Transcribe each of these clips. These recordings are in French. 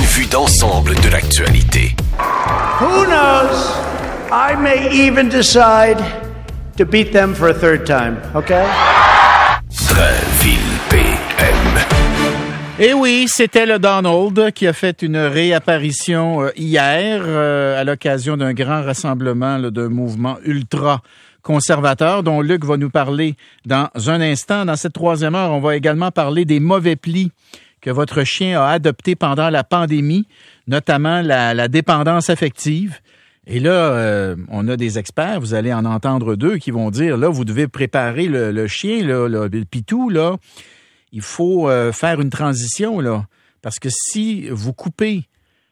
vue d'ensemble de l'actualité. Who knows? I may even decide to beat them for a third time, okay? Drainville PM. Et oui, c'était le Donald qui a fait une réapparition hier à l'occasion d'un grand rassemblement d'un mouvement ultra-conservateur dont Luc va nous parler dans un instant. Dans cette troisième heure, on va également parler des mauvais plis que votre chien a adoptés pendant la pandémie, notamment la dépendance affective. Et là, on a des experts, vous allez en entendre deux, qui vont dire, là, vous devez préparer le chien, le pitou, là. Il faut faire une transition, là. Parce que si vous coupez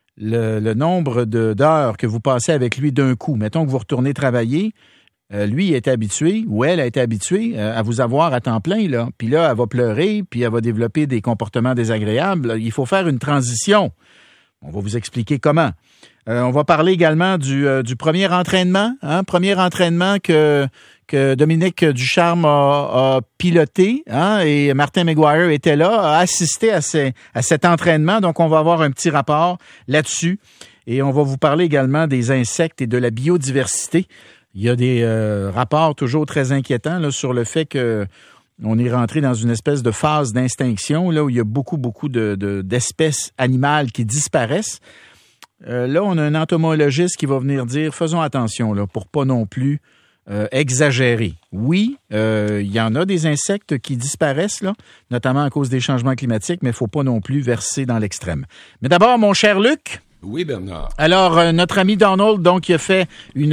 le nombre d'heures que vous passez avec lui d'un coup, mettons que vous retournez travailler, lui est habitué, ou elle a été habituée à vous avoir à temps plein, là. Puis là, elle va pleurer, puis elle va développer des comportements désagréables. Il faut faire une transition. On va vous expliquer comment. On va parler également du premier entraînement, premier entraînement que Dominique Ducharme a piloté, et Martin McGuire était là, a assisté à cet entraînement. Donc, on va avoir un petit rapport là-dessus. Et on va vous parler également des insectes et de la biodiversité. Il y a des rapports toujours très inquiétants là, sur le fait que on est rentré dans une espèce de phase d'extinction là, où il y a beaucoup d'espèces animales qui disparaissent. Là, on a un entomologiste qui va venir dire, faisons attention là, pour pas non plus exagérer. Oui, il y en a des insectes qui disparaissent, là, notamment à cause des changements climatiques, mais il ne faut pas non plus verser dans l'extrême. Mais d'abord, mon cher Luc. Oui, Bernard. Alors, notre ami Donald, donc, il a fait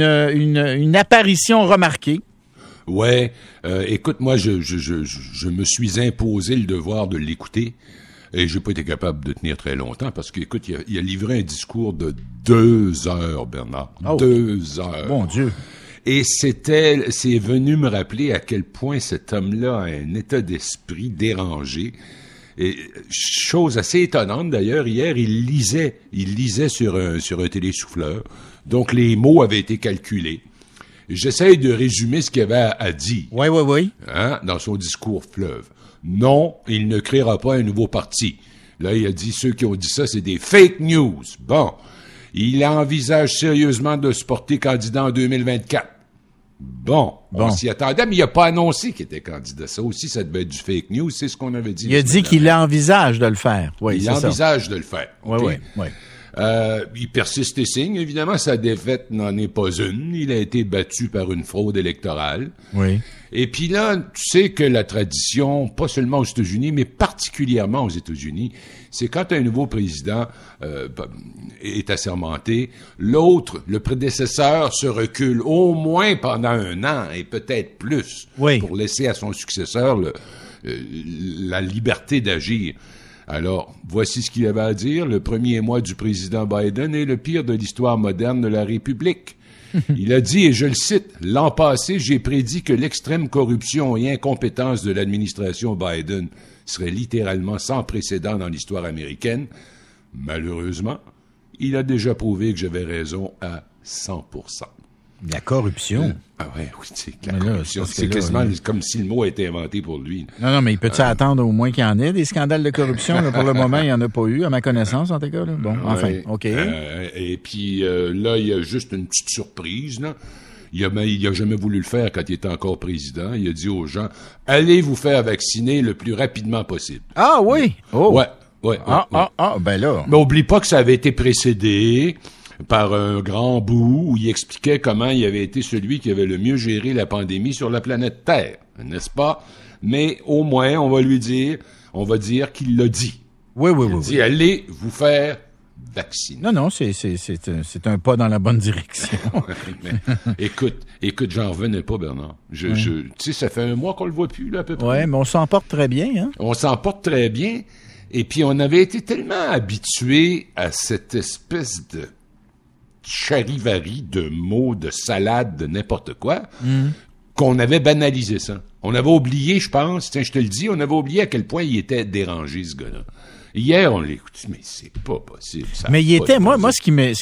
une apparition remarquée. Ouais, écoute, moi, je me suis imposé le devoir de l'écouter. Et j'ai pas été capable de tenir très longtemps parce qu'écoute, il a livré un discours de 2 heures, Bernard. Oh. 2 heures. Mon Dieu. Et c'est venu me rappeler à quel point cet homme-là a un état d'esprit dérangé. Et chose assez étonnante d'ailleurs, hier, il lisait sur un télésouffleur. Donc les mots avaient été calculés. J'essaye de résumer ce qu'il avait à dire. Oui. Dans son discours fleuve. Non, il ne créera pas un nouveau parti. Là, il a dit, ceux qui ont dit ça, c'est des fake news. Bon. Il envisage sérieusement de se porter candidat en 2024. Bon. On s'y attendait, mais il n'a pas annoncé qu'il était candidat. Ça aussi, ça devait être du fake news. C'est ce qu'on avait dit. Il a dit qu'il envisage de le faire. Oui, il envisage de le faire. Oui. Il persiste et signe. Évidemment, sa défaite n'en est pas une. Il a été battu par une fraude électorale. Oui. Et puis là, tu sais que la tradition, pas seulement aux États-Unis, mais particulièrement aux États-Unis, c'est quand un nouveau président est assermenté, l'autre, le prédécesseur, se recule au moins pendant 1 an et peut-être plus pour laisser à son successeur la liberté d'agir. Alors, voici ce qu'il avait à dire. Le premier mois du président Biden est le pire de l'histoire moderne de la République. Il a dit, et je le cite, « L'an passé, j'ai prédit que l'extrême corruption et incompétence de l'administration Biden serait littéralement sans précédent dans l'histoire américaine. Malheureusement, il a déjà prouvé que j'avais raison à 100%. » La corruption. Oui, c'est la corruption. C'est quasiment comme si le mot a été inventé pour lui. Non, mais il peut-tu attendre au moins qu'il y en ait des scandales de corruption? Là, pour le moment, il n'y en a pas eu, à ma connaissance, en tout cas. Là. Bon, enfin, OK. Et puis là, il y a juste une petite surprise, là. Il a jamais voulu le faire quand il était encore président. Il a dit aux gens, allez vous faire vacciner le plus rapidement possible. Ah oui? Oh. Ouais. Ben là. Mais oublie pas que ça avait été précédé par un grand bout où il expliquait comment il avait été celui qui avait le mieux géré la pandémie sur la planète Terre, n'est-ce pas? Mais au moins, on va dire qu'il l'a dit. Oui. Il dit, allez vous faire vacciner. Non, c'est un pas dans la bonne direction. Écoute, j'en revenais pas, Bernard. Tu sais, ça fait 1 mois qu'on le voit plus, là, à peu près. Ouais, mais on s'en porte très bien, hein? On s'en porte très bien. Et puis, on avait été tellement habitués à cette espèce de charivari de mots, de salade, de n'importe quoi, qu'on avait banalisé ça. On avait oublié, je pense, je te le dis, on avait oublié à quel point il était dérangé, ce gars-là. Hier, on l'écoute, mais c'est pas possible. Mais il était, moi, ce qui m'a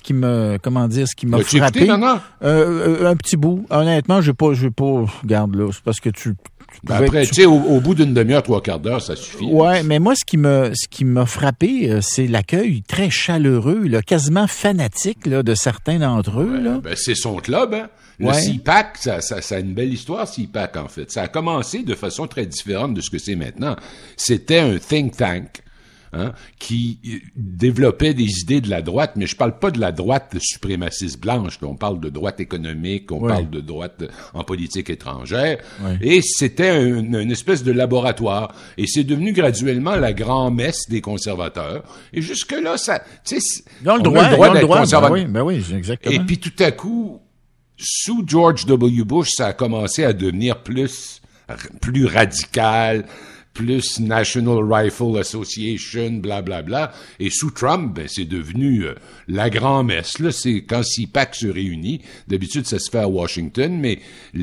frappé, écouté, un petit bout. Honnêtement, je vais pas, regarde là, c'est parce que tu Après, tu sais, au bout d'une demi-heure, 3/4 d'heure, ça suffit. Ouais, mais moi, ce qui m'a frappé, c'est l'accueil très chaleureux, là, quasiment fanatique, là, de certains d'entre eux, là. Ben, c'est son club, hein. Le CPAC, ça a une belle histoire, CPAC, en fait. Ça a commencé de façon très différente de ce que c'est maintenant. C'était un think tank, hein, qui développait des idées de la droite, mais je parle pas de la droite suprémaciste blanche, on parle de droite économique, on parle de droite en politique étrangère, et c'était une espèce de laboratoire, et c'est devenu graduellement la grand-messe des conservateurs, et jusque-là, ça, tu sais, on a le droit d'être conservateur. Ben oui, exactement. Et puis tout à coup, sous George W. Bush, ça a commencé à devenir plus radical, plus National Rifle Association, blablabla. Et sous Trump, ben, c'est devenu la grand-messe. Là, c'est quand CPAC se réunit. D'habitude, ça se fait à Washington, mais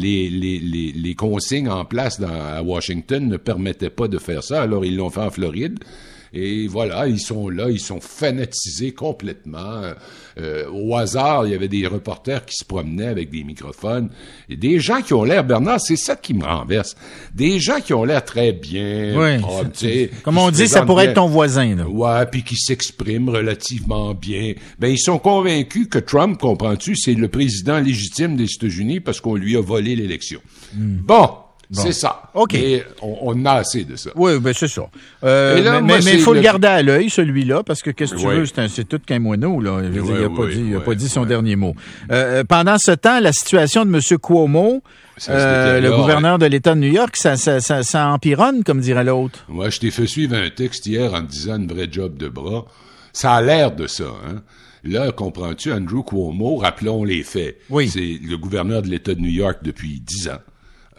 les consignes en place à Washington ne permettaient pas de faire ça. Alors, ils l'ont fait en Floride. Et voilà, ils sont là, ils sont fanatisés complètement. Au hasard, il y avait des reporters qui se promenaient avec des microphones. Et des gens qui ont l'air, Bernard, c'est ça qui me renverse. Des gens qui ont l'air très bien. Comme on dit, ça pourrait être ton voisin, là. Ouais, puis qui s'expriment relativement bien. Ben, ils sont convaincus que Trump, comprends-tu, c'est le président légitime des États-Unis parce qu'on lui a volé l'élection. Bon. C'est ça. OK. Et on a assez de ça. Oui, ben c'est ça. Mais il faut le garder à l'œil, celui-là, parce que qu'est-ce que tu veux, c'est tout qu'un moineau, là. Il n'a pas dit son dernier mot. Pendant ce temps, la situation de M. Cuomo, le gouverneur de l'État de New York, ça empironne, comme dirait l'autre. Moi, je t'ai fait suivre un texte hier en te disant une vraie job de bras. Ça a l'air de ça, hein. Là, comprends-tu, Andrew Cuomo, rappelons les faits. Oui. C'est le gouverneur de l'État de New York depuis 10 ans.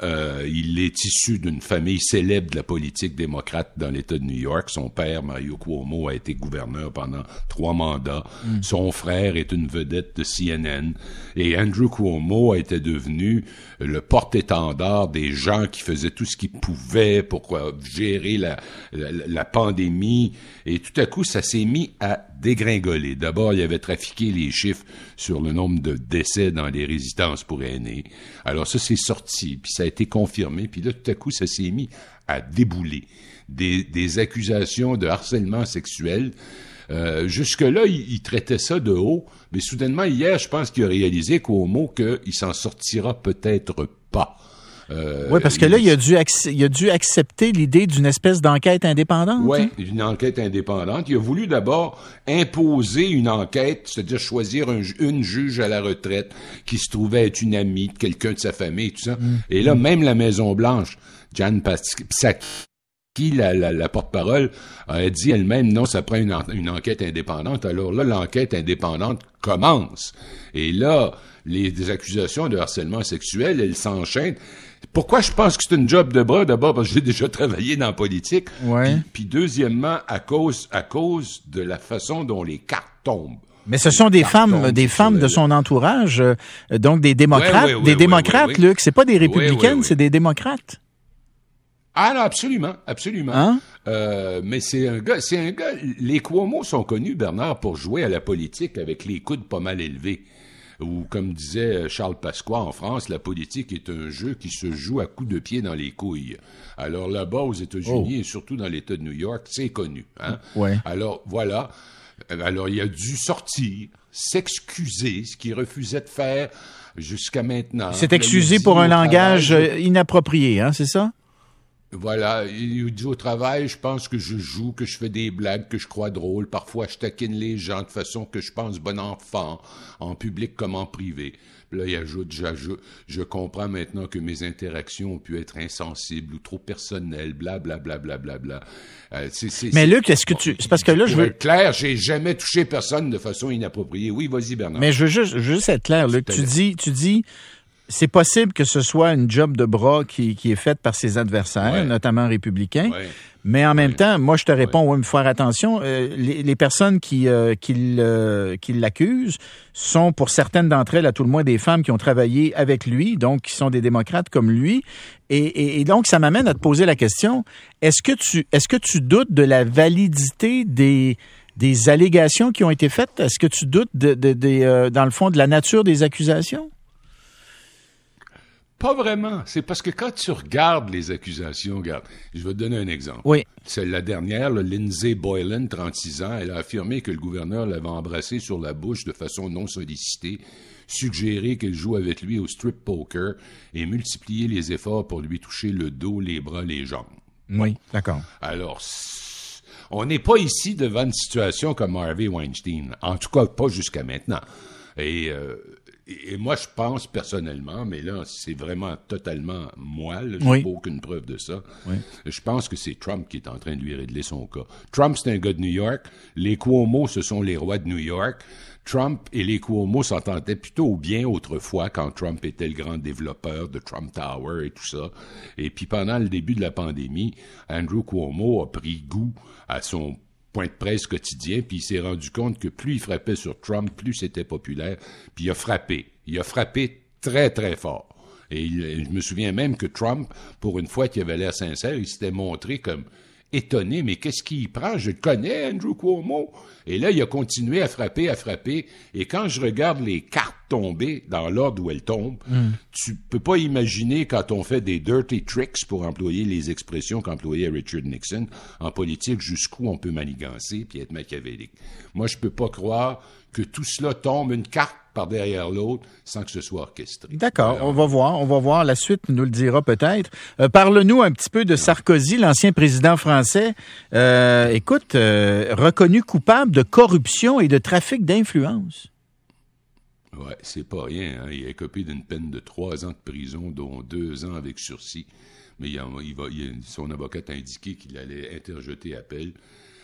Il est issu d'une famille célèbre de la politique démocrate dans l'État de New York. Son père, Mario Cuomo, a été gouverneur pendant 3 mandats. Son frère est une vedette de CNN. Et Andrew Cuomo a été devenu le porte-étendard des gens qui faisaient tout ce qu'ils pouvaient pour gérer la pandémie. Et tout à coup, ça s'est mis à dégringoler. D'abord, il avait trafiqué les chiffres sur le nombre de décès dans les résidences pour aînés. Alors ça, c'est sorti, puis ça a été confirmé, puis là, tout à coup, ça s'est mis à débouler. Des accusations de harcèlement sexuel. Jusque-là, il traitait ça de haut, mais soudainement, hier, je pense qu'il a réalisé Cuomo qu'il s'en sortira peut-être pas. Oui, parce que là, il a dû accepter l'idée d'une espèce d'enquête indépendante. Oui, une enquête indépendante. Il a voulu d'abord imposer une enquête, c'est-à-dire choisir une juge à la retraite qui se trouvait être une amie de quelqu'un de sa famille et tout ça. Et là, même la Maison-Blanche, Jan Psaki, la porte-parole, a dit elle-même, non, ça prend une enquête indépendante. Alors là, l'enquête indépendante commence. Et là, des accusations de harcèlement sexuel, elles s'enchaînent. Pourquoi je pense que c'est une job de bras? D'abord, parce que j'ai déjà travaillé dans la politique. Ouais. Puis deuxièmement, à cause de la façon dont les cartes tombent. Mais ce sont des femmes de son entourage, donc des démocrates, Luc. C'est pas des républicaines, c'est des démocrates. Ah non, absolument. Hein? Mais c'est un gars, les Cuomo sont connus, Bernard, pour jouer à la politique avec les coudes pas mal élevés. Ou comme disait Charles Pasqua en France, la politique est un jeu qui se joue à coups de pied dans les couilles. Alors là-bas, aux États-Unis et surtout dans l'État de New York, c'est connu. Hein? Ouais. Alors voilà. Alors il a dû sortir, s'excuser, ce qu'il refusait de faire jusqu'à maintenant. C'est excusé pour un langage inapproprié, hein, c'est ça? Voilà, il dit au travail, je pense que je joue, que je fais des blagues, que je crois drôles. Parfois, je taquine les gens de façon que je pense bon enfant, en public comme en privé. Puis là, il ajoute, je comprends maintenant que mes interactions ont pu être insensibles ou trop personnelles, blablabla. Mais Luc, est-ce que c'est parce que là, je veux être clair, j'ai jamais touché personne de façon inappropriée. Oui, vas-y, Bernard. Mais je veux juste être clair, Luc. Tu dis, c'est possible que ce soit une job de bras qui est faite par ses adversaires, notamment républicains. Ouais. Mais en même temps, moi, je te réponds, oui, mais faut faire attention. Les personnes qui l'accusent sont, pour certaines d'entre elles, à tout le moins des femmes qui ont travaillé avec lui, donc qui sont des démocrates comme lui. Et donc, ça m'amène à te poser la question, est-ce que tu doutes de la validité des allégations qui ont été faites? Est-ce que tu doutes dans le fond, de la nature des accusations? Pas vraiment. C'est parce que quand tu regardes les accusations, regarde, je vais te donner un exemple. Oui. C'est la dernière, Lindsay Boylan, 36 ans, elle a affirmé que le gouverneur l'avait embrassée sur la bouche de façon non sollicitée, suggéré qu'elle joue avec lui au strip poker et multiplié les efforts pour lui toucher le dos, les bras, les jambes. Oui, d'accord. Alors, on n'est pas ici devant une situation comme Harvey Weinstein. En tout cas, pas jusqu'à maintenant. Et moi, je pense personnellement, mais là, c'est vraiment totalement moi, là, j'ai pas aucune preuve de ça. Oui. Je pense que c'est Trump qui est en train de lui régler son cas. Trump, c'est un gars de New York. Les Cuomo, ce sont les rois de New York. Trump et les Cuomo s'entendaient plutôt bien autrefois quand Trump était le grand développeur de Trump Tower et tout ça. Et puis pendant le début de la pandémie, Andrew Cuomo a pris goût à son point de presse quotidien, puis il s'est rendu compte que plus il frappait sur Trump, plus c'était populaire, puis il a frappé. Il a frappé très, très fort. Et je me souviens même que Trump, pour une fois qu'il avait l'air sincère, il s'était montré comme étonné, mais qu'est-ce qu'il prend? Je le connais, Andrew Cuomo. Et là, il a continué à frapper. Et quand je regarde les cartes tomber dans l'ordre où elles tombent, tu peux pas imaginer quand on fait des dirty tricks, pour employer les expressions qu'employait Richard Nixon, en politique, jusqu'où on peut manigancer puis être machiavélique. Moi, je peux pas croire que tout cela tombe une carte par derrière l'autre sans que ce soit orchestré. D'accord, alors, on va voir. La suite nous le dira peut-être. Parle-nous un petit peu de Sarkozy, l'ancien président français. Écoute, reconnu coupable de corruption et de trafic d'influence. Ouais, c'est pas rien. Hein? Il a écopé d'une peine de 3 ans de prison, dont 2 ans avec sursis. Mais son avocat a indiqué qu'il allait interjeter appel.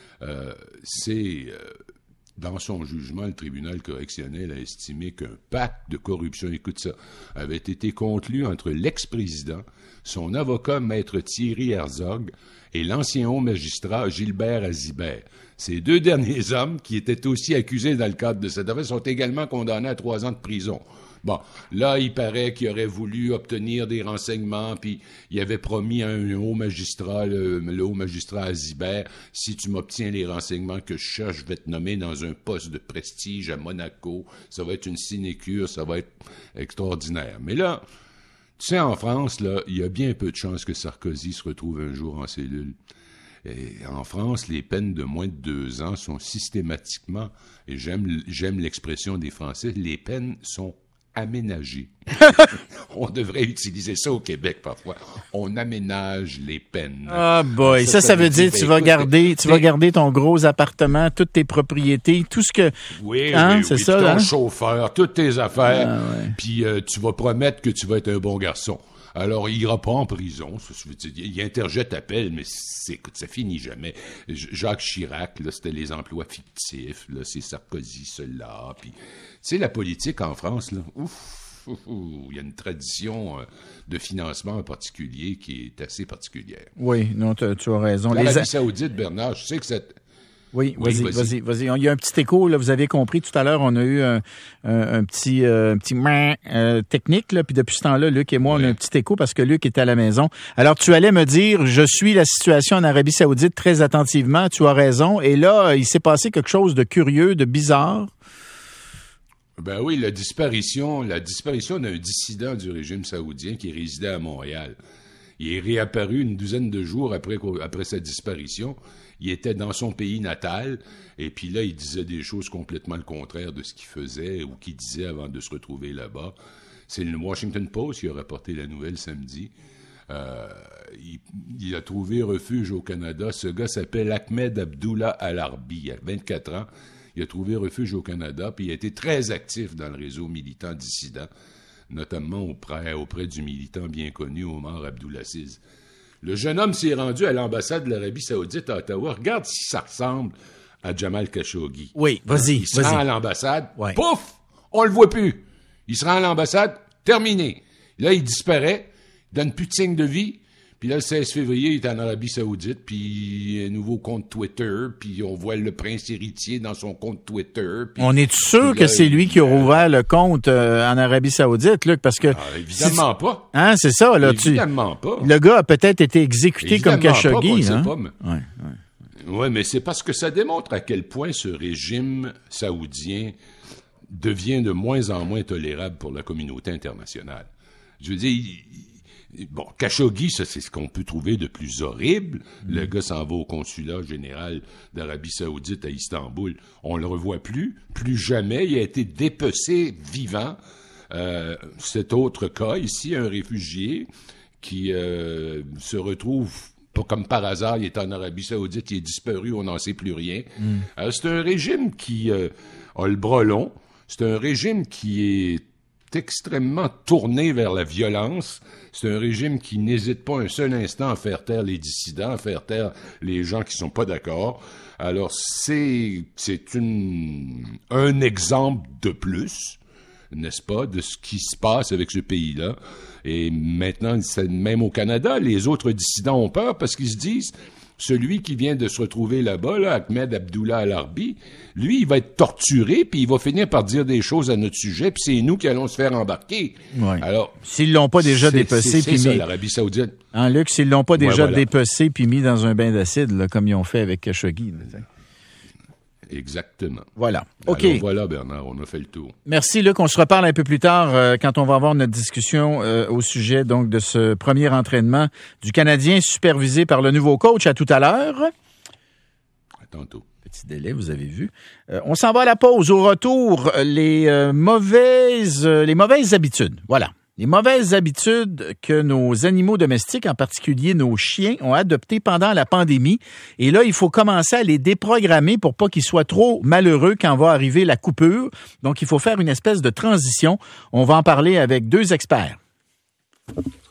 Dans son jugement, le tribunal correctionnel a estimé qu'un pacte de corruption, écoute ça, avait été conclu entre l'ex-président, son avocat maître Thierry Herzog et l'ancien haut magistrat Gilbert Azibert. Ces 2 derniers hommes, qui étaient aussi accusés dans le cadre de cette affaire, sont également condamnés à 3 ans de prison. Bon, là, il paraît qu'il aurait voulu obtenir des renseignements, puis il avait promis à un haut magistrat, le haut magistrat Azibert, si tu m'obtiens les renseignements que je cherche, je vais te nommer dans un poste de prestige à Monaco. Ça va être une sinécure, ça va être extraordinaire. Mais là, tu sais, en France, là, il y a bien peu de chances que Sarkozy se retrouve un jour en cellule. Et en France, les peines de moins de 2 ans sont systématiquement, et j'aime l'expression des Français, les peines sont aménagées. On devrait utiliser ça au Québec parfois. On aménage les peines. Ah boy, ça veut dire tu vas garder ton gros appartement, toutes tes propriétés, tout ce que oui, c'est oui, ça, ton chauffeur, toutes tes affaires, puis tu vas promettre que tu vas être un bon garçon. Alors, il ira pas en prison. Il interjette appel, mais ça finit jamais. Jacques Chirac, là, c'était les emplois fictifs. Là, c'est Sarkozy, cela. Puis, tu sais, la politique en France, là, il y a une tradition de financement en particulier qui est assez particulière. Oui, non, tu as raison. L'Arabie Saoudite, Bernard, je sais que c'est... Oui, vas-y. Il y a un petit écho, là, vous avez compris, tout à l'heure, on a eu un petit technique, là, puis depuis ce temps-là, Luc et moi, on a un petit écho parce que Luc était à la maison. Alors, tu allais me dire, je suis la situation en Arabie Saoudite très attentivement, tu as raison, et là, il s'est passé quelque chose de curieux, de bizarre. Ben oui, la disparition d'un dissident du régime saoudien qui résidait à Montréal. Il est réapparu une 12aine de jours après sa disparition. Il était dans son pays natal, et puis là, il disait des choses complètement le contraire de ce qu'il faisait ou qu'il disait avant de se retrouver là-bas. C'est le Washington Post qui a rapporté la nouvelle samedi. Il a trouvé refuge au Canada. Ce gars s'appelle Ahmed Abdullah Al-Arbi, il a 24 ans. Il a trouvé refuge au Canada, puis il a été très actif dans le réseau militant dissident, notamment auprès du militant bien connu Omar Abdulaziz. Le jeune homme s'est rendu à l'ambassade de l'Arabie Saoudite à Ottawa. Regarde si ça ressemble à Jamal Khashoggi. Oui, vas-y. Il se rend à l'ambassade, pouf, on le voit plus. Il se rend à l'ambassade, terminé. Là, il disparaît, il donne plus de signe de vie. Puis là, le 16 février, il est en Arabie Saoudite, puis un nouveau compte Twitter, puis on voit le prince héritier dans son compte Twitter. On est sûr que c'est lui qui a rouvert le compte en Arabie Saoudite, Luc, parce que... évidemment pas. Hein, c'est ça, là. Évidemment pas. Le gars a peut-être été exécuté comme Khashoggi, hein? Ouais, mais c'est parce que ça démontre à quel point ce régime saoudien devient de moins en moins tolérable pour la communauté internationale. Je veux dire, bon, Khashoggi, ça, c'est ce qu'on peut trouver de plus horrible. Le gars s'en va au consulat général d'Arabie Saoudite à Istanbul. On le revoit plus jamais. Il a été dépecé vivant. Cet autre cas ici, un réfugié qui se retrouve, pas comme par hasard, il est en Arabie Saoudite, il est disparu, on n'en sait plus rien. Alors, c'est un régime qui a le bras long. C'est un régime qui est extrêmement tourné vers la violence. C'est un régime qui n'hésite pas un seul instant à faire taire les dissidents, à faire taire les gens qui sont pas d'accord. Alors, c'est un exemple de plus, n'est-ce pas, de ce qui se passe avec ce pays-là. Et maintenant, même au Canada, les autres dissidents ont peur parce qu'ils se disent, celui qui vient de se retrouver là-bas, là, Ahmed Abdullah Al-Arbi, lui, il va être torturé, puis il va finir par dire des choses à notre sujet, puis c'est nous qui allons se faire embarquer. Ouais. Alors, s'ils l'ont pas déjà dépecé, c'est puis ça, mis... l'Arabie Saoudite. Hein, Luc, s'ils l'ont pas déjà voilà. dépecé puis mis dans un bain d'acide, là, comme ils ont fait avec Khashoggi. Là, Exactement. voilà. OK. Alors voilà, Bernard, on a fait le tour. Merci, Luc. On se reparle un peu plus tard quand on va avoir notre discussion au sujet donc de ce premier entraînement du Canadien supervisé par le nouveau coach. À tout à l'heure. À tantôt. Petit délai, vous avez vu. On s'en va à la pause. Au retour, les mauvaises habitudes. Voilà. Les mauvaises habitudes que nos animaux domestiques, en particulier nos chiens, ont adoptées pendant la pandémie. Et là, il faut commencer à les déprogrammer pour pas qu'ils soient trop malheureux quand va arriver la coupure. Donc, il faut faire une espèce de transition. On va en parler avec 2 experts.